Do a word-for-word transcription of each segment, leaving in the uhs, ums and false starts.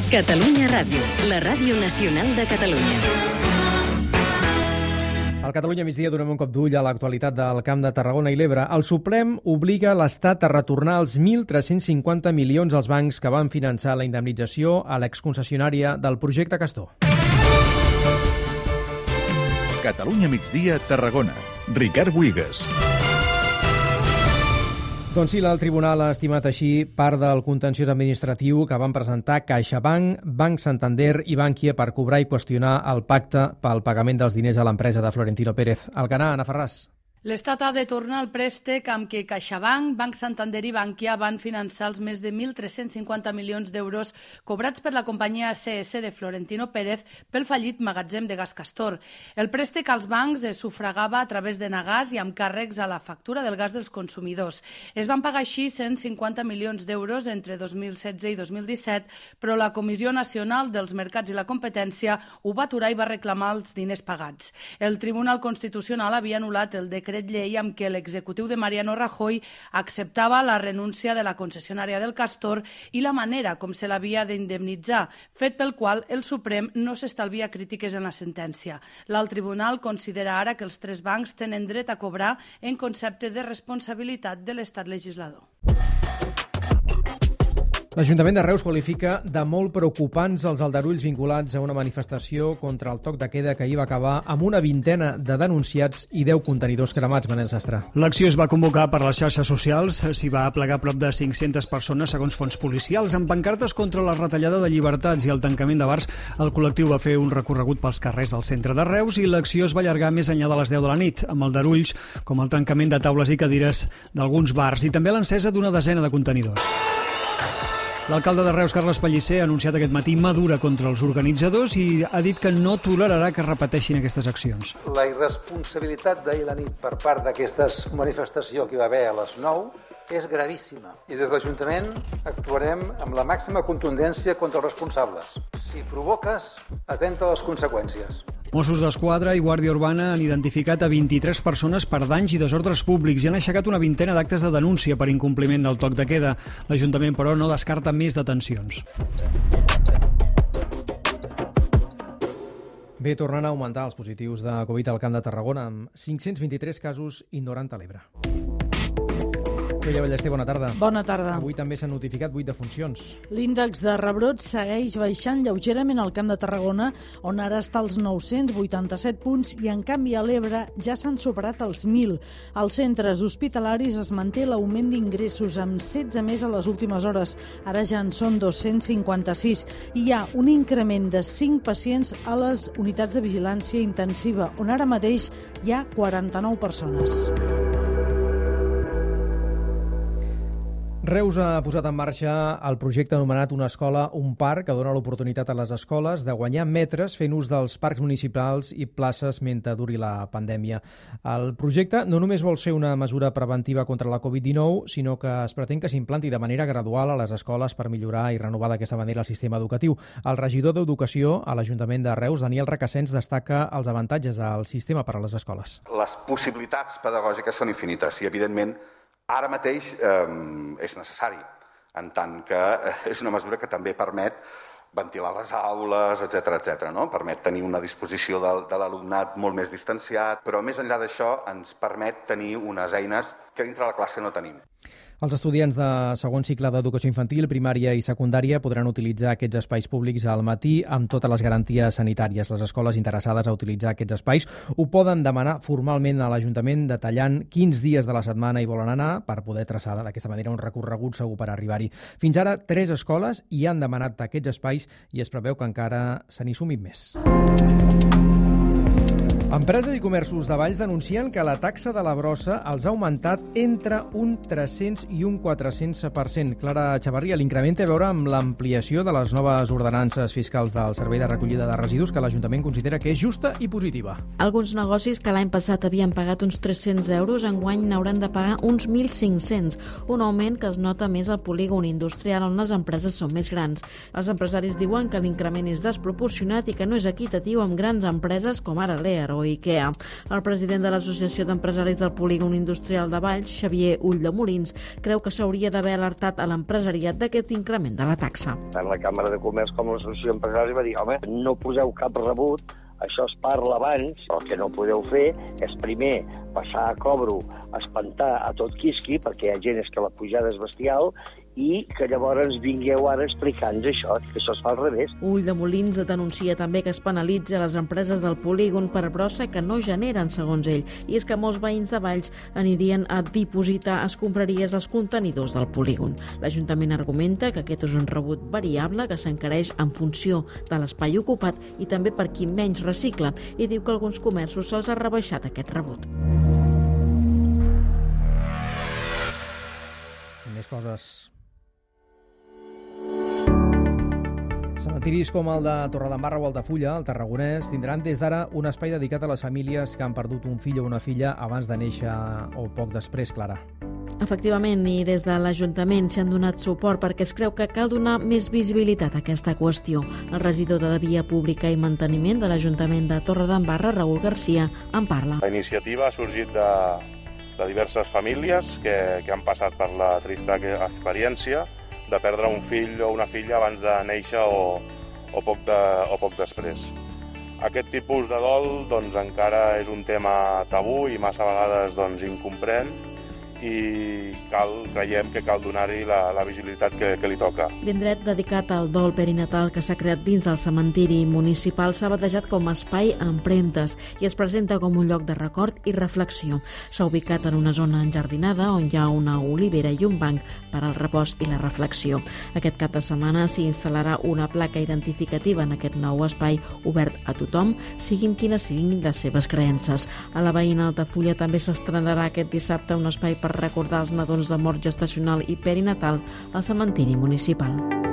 Catalunya Ràdio, la ràdio nacional de Catalunya. Al Catalunya migdia donem un cop d'ull a l'actualitat del Camp de Tarragona i l'Ebre. El Suprem obliga l'Estat a retornar els mil tres-cents cinquanta milions als bancs que van finançar la indemnització a l'exconcessionària del projecte Castor. Catalunya migdia, Tarragona. Ricard Buigas. Doncs sí, el tribunal ha estimat així part del contenciós administratiu que van presentar CaixaBank, Banc Santander i Bankia per cobrar i qüestionar el pacte pel pagament dels diners a l'empresa de Florentino Pérez. Alcanar, Ana Ferràs. L'Estat ha de tornar el préstec amb què CaixaBank, Banc Santander i Bankia van finançar els més de mil tres-cents cinquanta milions d'euros cobrats per la companyia A C S de Florentino Pérez pel fallit magatzem de gas Castor. El préstec als bancs es sufragava a través de Nagas i amb càrrecs a la factura del gas dels consumidors. Es van pagar així cent cinquanta milions d'euros entre dos mil setze i dos mil disset, però la Comissió Nacional dels Mercats i la Competència ho va aturar i va reclamar els diners pagats. El Tribunal Constitucional havia anul·lat el decret decret llei amb què l'executiu de Mariano Rajoy acceptava la renúncia de la concessionària del Castor i la manera com se l'havia d'indemnitzar, fet pel qual el Suprem no s'estalvia crítiques en la sentència. L'alt tribunal considera ara que els tres bancs tenen dret a cobrar en concepte de responsabilitat de l'Estat legislador. L'Ajuntament de Reus qualifica de molt preocupants els aldarulls vinculats a una manifestació contra el toc de queda que ahir va acabar amb una vintena de denunciats i deu contenidors cremats, Manel Sastre. L'acció es va convocar per les xarxes socials, s'hi va aplegar prop de cinc-centes persones segons fonts policials. Amb pancartes contra la retallada de llibertats i el tancament de bars, el col·lectiu va fer un recorregut pels carrers del centre de Reus i l'acció es va allargar més enllà de les deu de la nit, amb aldarulls com el trencament de taules i cadires d'alguns bars i també l'encesa d'una desena de contenidors. L'alcalde de Reus, Carles Pellicer, ha anunciat aquest matí mesura contra els organitzadors i ha dit que no tolerarà que es repeteixin aquestes accions. La irresponsabilitat d'ahir la nit per part d'aquesta manifestació que hi va haver a les nou és gravíssima i des de l'Ajuntament actuarem amb la màxima contundència contra els responsables. Si provoques, atenta a les conseqüències. Mossos d'Esquadra i Guàrdia Urbana han identificat a vint-i-tres persones per danys i desordres públics i han aixecat una vintena d'actes de denúncia per incompliment del toc de queda. L'Ajuntament, però, no descarta més detencions. Bé, tornant a augmentar els positius de Covid al Camp de Tarragona amb cinc-cents vint-i-tres casos i noranta a l'Ebre. Mireia Ballester, bona tarda. Bona tarda. Avui també s'han notificat vuit defuncions. L'índex de rebrots segueix baixant lleugerament al Camp de Tarragona, on ara està als nou-cents vuitanta-set punts i, en canvi, a l'Ebre ja s'han superat els mil. Als centres hospitalaris es manté l'augment d'ingressos amb setze més a les últimes hores. Ara ja en són dos-cents cinquanta-sis. I hi ha un increment de cinc pacients a les unitats de vigilància intensiva, on ara mateix hi ha quaranta-nou persones. Reus ha posat en marxa el projecte anomenat Una escola, un parc, que dona l'oportunitat a les escoles de guanyar metres fent ús dels parcs municipals i places mentre duri la pandèmia. El projecte no només vol ser una mesura preventiva contra la covid dinou, sinó que es pretén que s'implanti de manera gradual a les escoles per millorar i renovar d'aquesta manera el sistema educatiu. El regidor d'Educació a l'Ajuntament de Reus, Daniel Requesens, destaca els avantatges al sistema per a les escoles. Les possibilitats pedagògiques són infinites i, evidentment, ara mateix eh, és necessari, en tant que és una mesura que també permet ventilar les aules, etcètera, etcètera, no? Permet tenir una disposició de, de l'alumnat molt més distanciat, però més enllà d'això ens permet tenir unes eines que dintre la classe no tenim. Els estudiants de segon cicle d'educació infantil, primària i secundària podran utilitzar aquests espais públics al matí amb totes les garanties sanitàries. Les escoles interessades a utilitzar aquests espais ho poden demanar formalment a l'Ajuntament detallant quins dies de la setmana hi volen anar per poder traçar d'aquesta manera un recorregut segur per arribar-hi. Fins ara, tres escoles hi han demanat aquests espais i es preveu que encara se n'hi sumin més. Empreses i comerços de Valls denuncien que la taxa de la brossa els ha augmentat entre un tres-cents i un quatre-cents per cent. Clara Xavarria, l'increment té a veure amb l'ampliació de les noves ordenances fiscals del Servei de Recollida de Residus que l'Ajuntament considera que és justa i positiva. Alguns negocis que l'any passat havien pagat uns tres-cents euros enguany n'hauran de pagar uns mil cinc-cents, un augment que es nota més al polígon industrial on les empreses són més grans. Els empresaris diuen que l'increment és desproporcionat i que no és equitatiu amb grans empreses com ara l'E A R O o IKEA. El president de l'Associació d'Empresaris del Polígon Industrial de Valls, Xavier Ulldemolins, creu que s'hauria d'haver alertat a l'empresariat d'aquest increment de la taxa. Tant la Càmera de Comerç com l'Associació d'Empresaris va dir, home, no poseu cap rebut, això es parla abans, el que no podeu fer és primer passar a cobro, espantar a tot quisqui, perquè hi ha gent que la pujada és bestial, i que llavors vingueu ara explicant-nos això, que això es fa al revés. Ulldemolins denuncia també que es penalitza les empreses del polígon per brossa que no generen, segons ell, i és que molts veïns de Valls anirien a dipositar escombraries als contenidors del polígon. L'Ajuntament argumenta que aquest és un rebut variable que s'encareix en funció de l'espai ocupat i també per qui menys recicla, i diu que alguns comerços se'ls ha rebaixat aquest rebut. Més coses. Cementiris com el de Torredembarra o Altafulla, el Tarragonès, tindran des d'ara un espai dedicat a les famílies que han perdut un fill o una filla abans de néixer o poc després, Clara. Efectivament, i des de l'Ajuntament s'hi han donat suport perquè es creu que cal donar més visibilitat a aquesta qüestió. El regidor de Via Pública i Manteniment de l'Ajuntament de Torredembarra, Raül Garcia, en parla. La iniciativa ha sorgit de, de diverses famílies que, que han passat per la trista experiència de perdre un fill o una filla abans de néixer o, o, poc, de, o poc després. Aquest tipus de dol doncs, encara és un tema tabú i massa vegades doncs, incomprès, i cal, creiem que cal donar-hi la, la visibilitat que, que li toca. L'indret dedicat al dol perinatal que s'ha creat dins el cementiri municipal s'ha batejat com a espai empremtes i es presenta com un lloc de record i reflexió. S'ha ubicat en una zona enjardinada on hi ha una olivera i un banc per al repòs i la reflexió. Aquest cap de setmana s'hi instal·larà una placa identificativa en aquest nou espai obert a tothom, siguin quines siguin les seves creences. A la veïna Altafulla també s'estrenarà aquest dissabte un espai per recordar els nadons de mort gestacional i perinatal al cementiri municipal.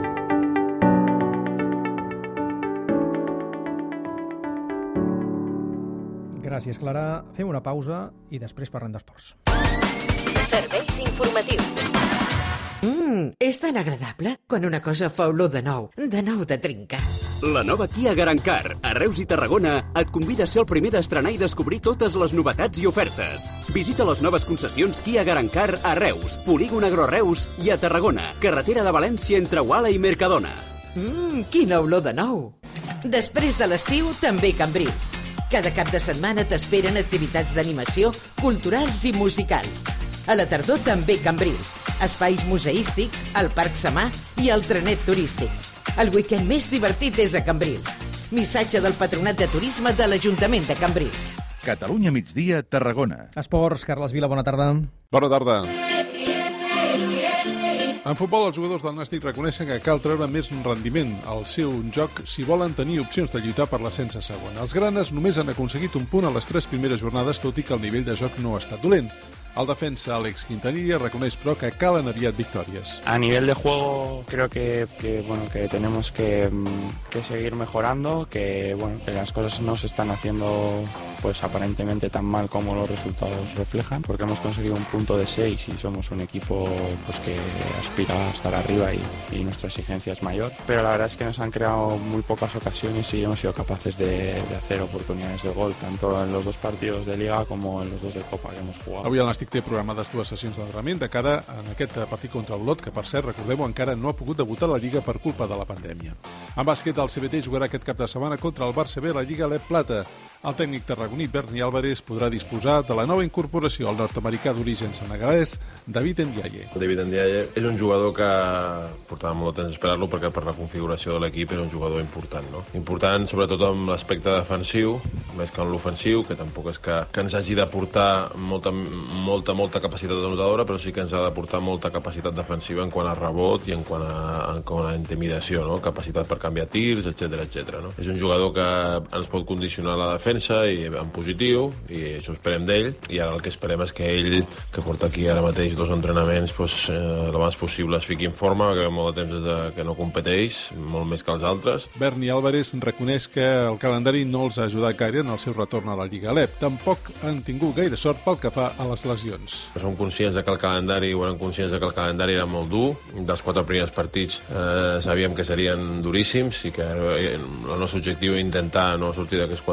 Gràcies, Clara. Fem una pausa i després parlem d'esports. Serveis informatius. Mmm, és tan agradable quan una cosa fa olor de nou, de nou de trinca. La nova Kia Garancar, a Reus i Tarragona, et convida a ser el primer d'estrenar i descobrir totes les novetats i ofertes. Visita les noves concessions Kia Garancar a Reus, Polígon Agroreus i a Tarragona, carretera de València entre Uala i Mercadona. Mmm, quina olor de nou! Després de l'estiu, també Cambrils. Cada cap de setmana t'esperen activitats d'animació, culturals i musicals. A la tardor també Cambrils, espais museístics, el Parc Samà i el trenet turístic. El weekend més divertit és a Cambrils. Missatge del Patronat de Turisme de l'Ajuntament de Cambrils. Catalunya migdia, Tarragona. Esports, Carles Vila, bona tarda. Bona tarda. En futbol, els jugadors del Nàstic reconeixen que cal treure més rendiment al seu joc si volen tenir opcions de lluitar per l'ascens a segona. Els granes només han aconseguit un punt a les tres primeres jornades, tot i que el nivell de joc no ha estat dolent. El defensa Àlex Quintanilla reconeix, però, que calen aviat victòries. A nivel de juego creo que, que, bueno, que tenemos que, que seguir mejorando, que, bueno, que las cosas no se están haciendo pues aparentemente tan mal como los resultados reflejan, porque hemos conseguido un punto de seis y somos un equipo pues que aspira a estar arriba y, y nuestra exigencia es mayor. Pero la verdad es que nos han creado muy pocas ocasiones y hemos sido capaces de, de hacer oportunidades de gol, tanto en los dos partidos de Liga como en los dos de Copa que hemos jugado. Avui el Nàstic té programades dues sessions d'entrenament de cara a aquest partit contra Olot, que, per cert, recordem-ho, encara no ha pogut debutar a la Lliga per culpa de la pandèmia. En bàsquet, el C B T jugarà aquest cap de setmana contra el Barça B a la Lliga Lep Plata. El tècnic tarragoní Berni Álvarez podrà disposar de la nova incorporació al nord-americà d'origen senegalès, David Ndiaye. David Ndiaye és un jugador que portava molt de temps esperar-lo perquè per la configuració de l'equip era un jugador important, no? Important sobretot amb l'aspecte defensiu, més que en l'ofensiu, que tampoc és que, que ens hagi d'aportar molta, molta, molta capacitat anotadora, però sí que ens ha d'aportar molta capacitat defensiva en quant a rebot i en quant a, en quant a intimidació, no? Capacitat per canviar tirs, etcètera, etcètera, no? És un jugador que ens pot condicionar la defensa i en positiu, i això esperem d'ell, i ara el que esperem és que ell, que porta aquí ara mateix dos entrenaments, pues, eh, el més possible es fiqui en forma, que molt de temps des de que no competeix, molt més que els altres. Berni Álvarez reconeix que el calendari no els ha ajudat gaire en el seu retorn a la Lliga Lep. Tampoc han tingut gaire sort pel que fa a les lesions. Som conscients de que el calendari, o eren conscients de que el calendari era molt dur. Dels quatre primers partits eh, sabíem que serien duríssims i que el nostre objectiu era intentar no sortir d'aquests quatre partits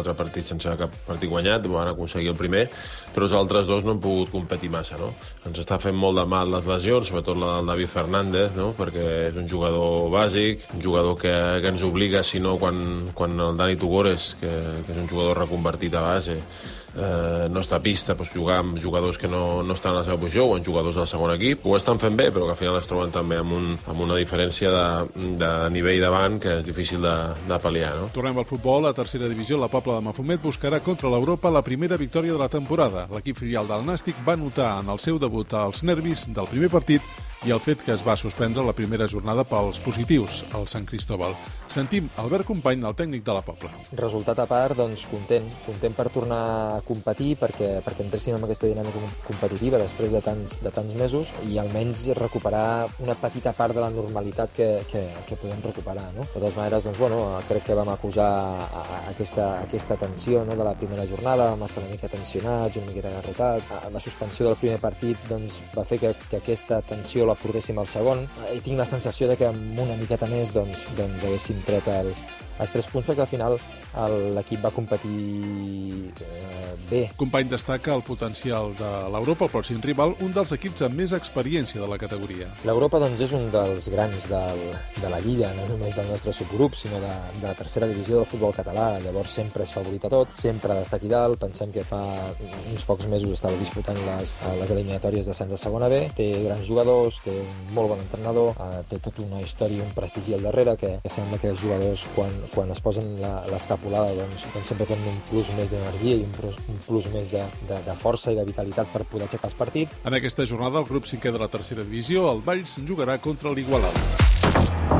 partits sense cap partit guanyat, van aconseguir el primer, però els altres dos no han pogut competir massa, no? Ens està fent molt de mal les lesions, sobretot la del David Fernández, no? Perquè és un jugador bàsic, un jugador que, que ens obliga, si no, quan, quan el Dani Tugores, que, que és un jugador reconvertit a base, Eh, no està a pista, doncs jugar amb jugadors que no, no estan a la seva posició o amb jugadors del segon equip, ho estan fent bé, però que al final es troben també amb, un, amb una diferència de, de nivell davant que és difícil de, de pal·liar, no? Tornem al futbol. A tercera divisió, la Pobla de Mafumet buscarà contra l'Europa la primera victòria de la temporada. L'equip filial del Nàstic va notar en el seu debut els nervis del primer partit i el fet que es va suspendre la primera jornada pels positius al Sant Cristóbal. Sentim Albert Company, el tècnic de la Pobla. Resultat a part, doncs content. Content per tornar a competir, perquè, perquè entréssim en aquesta dinàmica competitiva després de tants, de tants mesos i almenys recuperar una petita part de la normalitat que, que, que podem recuperar, no? De totes maneres, doncs, bueno, crec que vam acusar a, a aquesta, aquesta tensió, no?, de la primera jornada, vam estar una mica tensionats, una miqueta agarrotats. La suspensió del primer partit doncs, va fer que, que aquesta tensió la portéssim al segon, i tinc la sensació de que amb una miqueta més doncs, doncs haguéssim tret els, els tres punts, perquè al final l'equip va competir eh, bé. Company destaca el potencial de l'Europa, el pròxim rival, un dels equips amb més experiència de la categoria. L'Europa doncs, és un dels grans del, de la Lliga, no només del nostre subgrup, sinó de, de la tercera divisió del futbol català. Llavors sempre és favorit a tot, sempre ha d'estar aquí dalt. Pensem que fa uns pocs mesos estava disputant les, les eliminatòries d'ascens a segona B. Té grans jugadors, té un molt bon entrenador, eh, té tota una història i un prestigi al darrere que, que sembla que els jugadors quan, quan es posen l'escapulada doncs, doncs sempre tenen un plus més d'energia i un plus, un plus més de, de, de força i de vitalitat per poder aixecar els partits. En aquesta jornada el grup cinquè de la tercera divisió, el Valls, jugarà contra l'Igualada.